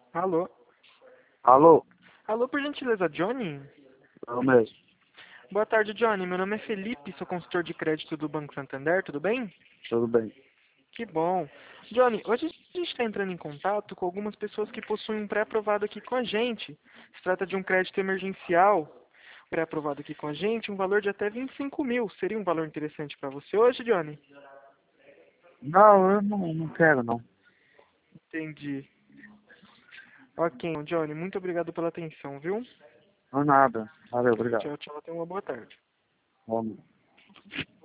Alô? Alô? Alô, por gentileza, Johnny? Eu mesmo. Boa tarde, Johnny. Meu nome é Felipe, sou consultor de crédito do Banco Santander, tudo bem? Tudo bem. Que bom. Johnny, hoje a gente está entrando em contato com algumas pessoas que possuem um pré-aprovado aqui com a gente. Se trata de um crédito emergencial pré-aprovado aqui com a gente, um valor de até 25 mil. Seria um valor interessante para você hoje, Johnny? Não, eu não quero, não. Entendi. Ok, então, Johnny, muito obrigado pela atenção, viu? Não nada. Valeu, obrigado. Tchau, tchau, tenha uma boa tarde. Vamos.